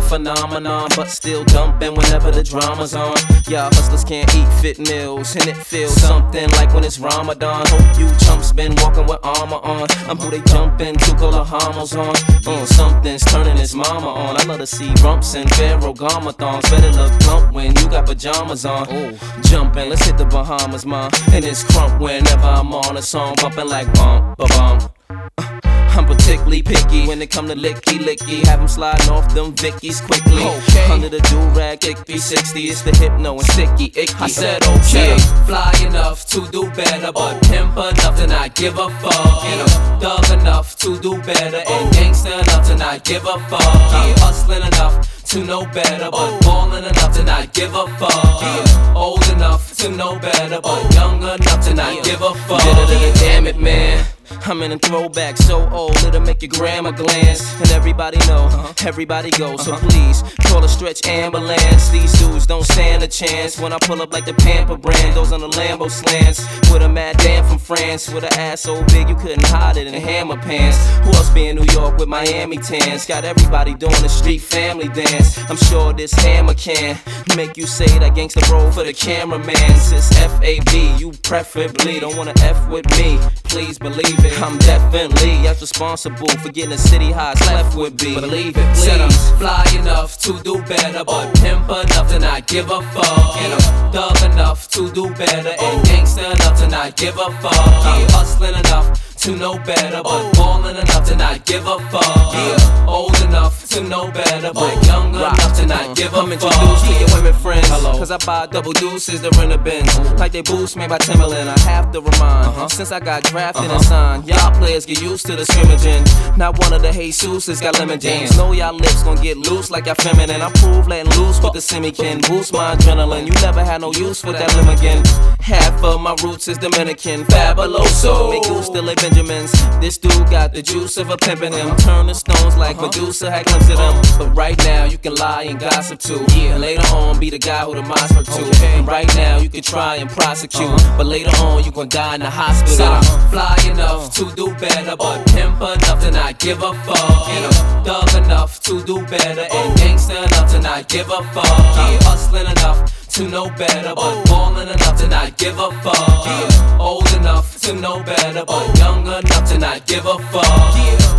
phenomenon, but still dumping whenever the drama's on. Y'all hustlers can't eat fit meals, and it feels something like when it's Ramadan. Hope you chumps been walking with armor on. I'm who they jumping to, call the homos on. Something's turning his mama on. I love to see rumps and Pharaoh Gama thongs. Better look plump when you got pajamas on. Jumping, let's hit the Bahamas, ma. And it's crump whenever I'm on a song, bumping like bum, ba-bum. I'm particularly picky when it come to licky. Have 'em sliding off them Vickies quickly. Under the do-rag, kick 360. It's the hypno and sticky, icky. I said okay. Fly enough to do better, but pimp enough to not give a fuck. Thug enough to do better, and gangster enough to not give a fuck. Hustling enough to know better, but ballin' enough to not give a fuck. Old enough to know better, but young enough to not give a fuck. Damn it, man. I'm in a throwback so old it'll make your grandma glance. And everybody know, everybody go. So please, call a stretch ambulance. These dudes don't stand a chance when I pull up like the Pamper brand. Those on the Lambo slants with a mad dam from France, with an ass so big you couldn't hide it in hammer pants. Who else be in New York with Miami tans? Got everybody doing the street family dance. I'm sure this hammer can make you say that gangsta roll for the cameraman. It's F-A-B, you preferably don't wanna F with me. Please believe it, I'm definitely as responsible for getting the city high as left would be. Believe it, Said I'm please. fly enough to do better, but pimp enough to not give a fuck. Thug enough to do better, and gangster enough to not give a fuck. Hustling enough to know better, but ballin' enough to not give a fuck. Old enough to know better, but young enough to not give a fuck. I'm introduced to your women friends, cause I buy double deuces to rent a Benz. Like they boost made by Timberland, I have to remind. Since I got drafted and signed, y'all players get used to the scrimmaging. Not one of the Jesus's got lemon jams. Know y'all lips gon' get loose like y'all feminine. I prove letting loose with the semi-kin boost my adrenaline. You never had no use for that limerick. Half of my roots is Dominican, fabuloso. Make you still a Benjamins. This dude got the juice of a pimpin' him. Turn the stones like Medusa had glimpse of them. But right now you can lie and gossip too. And later on be the guy who the moms for too. And right now you can try and prosecute, but later on you gon' die in the hospital. Said I'm fly enough to do better, but pimp enough to not give a fuck. Thug enough to do better, and gangster enough to not give a fuck. Hustling enough to know better, but ballin' enough to not give a fuck. Old enough to know better, but young enough to not give a fuck.